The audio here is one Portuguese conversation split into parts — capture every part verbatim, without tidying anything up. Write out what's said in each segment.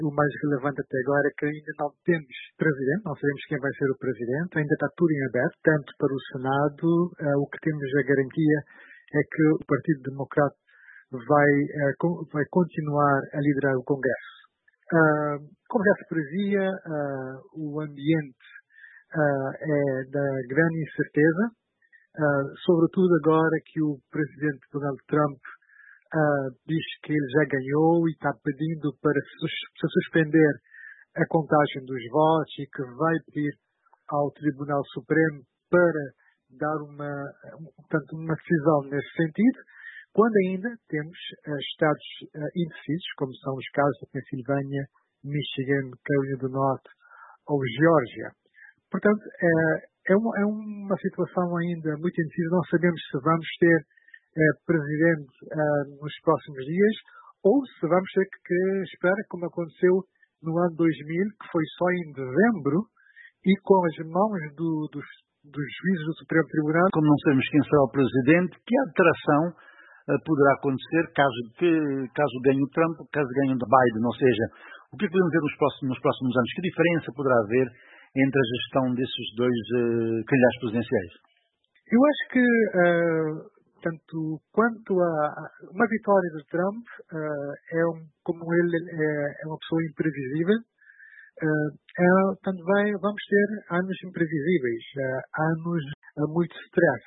O mais relevante até agora é que ainda não temos presidente, não sabemos quem vai ser o presidente, ainda está tudo em aberto, tanto para o Senado. Uh, o que temos a garantia é que o Partido Democrata vai, uh, com, vai continuar a liderar o Congresso. Uh, como já se previa, uh, o ambiente uh, é da grande incerteza, uh, sobretudo agora que o presidente Donald Trump Uh, diz que ele já ganhou e está pedindo para se suspender a contagem dos votos e que vai pedir ao Tribunal Supremo para dar uma, portanto, uma decisão nesse sentido, quando ainda temos uh, estados uh, indecisos, como são os casos da Pensilvânia, Michigan, Carolina do Norte ou Geórgia. Portanto, uh, é, uma, é uma situação ainda muito indecisa. Não sabemos se vamos ter Eh, presidente eh, nos próximos dias, ou se vamos ter que, que esperar, como aconteceu no ano dois mil, que foi só em dezembro, e com as mãos do, dos, dos juízes do Supremo Tribunal. Como não sabemos quem será o presidente, que alteração eh, poderá acontecer caso, que, caso ganhe o Trump, caso ganhe o Biden? Ou seja, o que podemos ver nos próximos, nos próximos anos? Que diferença poderá haver entre a gestão desses dois eh, candidatos presidenciais? Eu acho que uh, tanto quanto a uma vitória de Trump, uh, é um, como ele é, é uma pessoa imprevisível, uh, é, também vamos ter anos imprevisíveis, uh, anos uh, muito stress.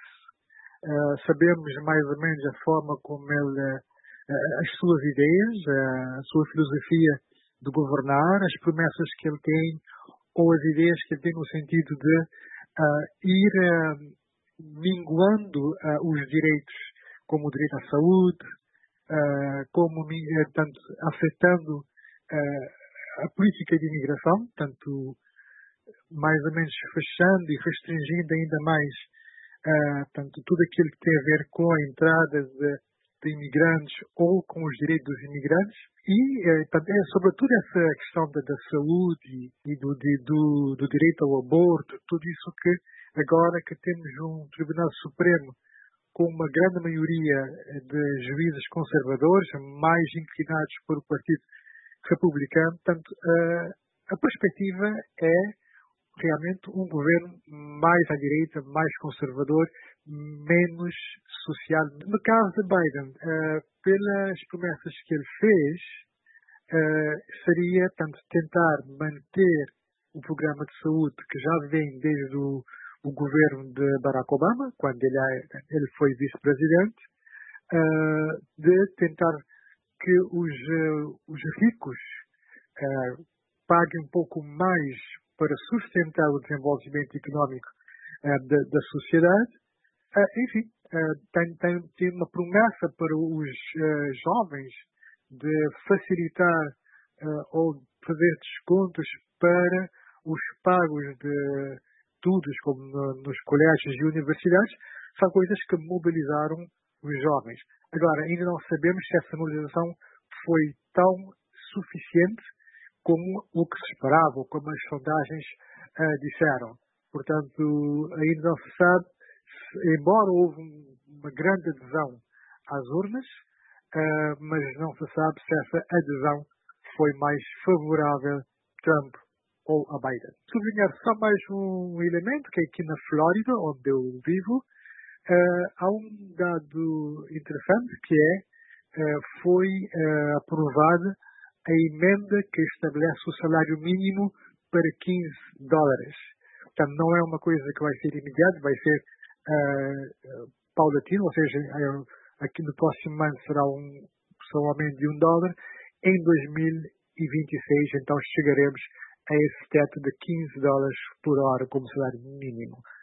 Uh, sabemos mais ou menos a forma como ele, uh, as suas ideias, uh, a sua filosofia de governar, as promessas que ele tem, ou as ideias que ele tem no sentido de uh, ir uh, minguando uh, os direitos, como o direito à saúde, uh, como uh, tanto afetando uh, a política de imigração, tanto mais ou menos fechando e restringindo ainda mais uh, tanto tudo aquilo que tem a ver com a entrada de, de imigrantes ou com os direitos dos imigrantes, e uh, também, sobretudo, essa questão da, da saúde e do, de, do, do direito ao aborto, tudo isso que agora que temos um Tribunal Supremo com uma grande maioria de juízes conservadores, mais inclinados para o Partido Republicano, portanto, a perspectiva é realmente um governo mais à direita, mais conservador, menos social. No caso de Biden, pelas promessas que ele fez, seria, tanto, tentar manter o programa de saúde que já vem desde o o governo de Barack Obama, quando ele, ele foi vice-presidente, uh, de tentar que os, uh, os ricos uh, paguem um pouco mais para sustentar o desenvolvimento económico uh, da, da sociedade. Uh, enfim, uh, tem, tem, tem uma promessa para os uh, jovens de facilitar uh, ou fazer descontos para os pagos de estudos, como no, nos colégios e universidades, são coisas que mobilizaram os jovens. Agora, ainda não sabemos se essa mobilização foi tão suficiente como o que se esperava, ou como as sondagens uh, disseram. Portanto, ainda não se sabe, se, embora houve um, uma grande adesão às urnas, uh, mas não se sabe se essa adesão foi mais favorável a Trump ou a Biden. Sublinhar só mais um elemento, que é aqui na Flórida, onde eu vivo, uh, há um dado interessante, que é, uh, foi uh, aprovada a emenda que estabelece o salário mínimo para quinze dólares. Portanto, não é uma coisa que vai ser imediata, vai ser uh, paulatino, ou seja, uh, aqui no próximo ano será um, será um aumento de um dólar. Em dois mil e vinte e seis, então, chegaremos a esse teto de quinze dólares por hora como salário mínimo.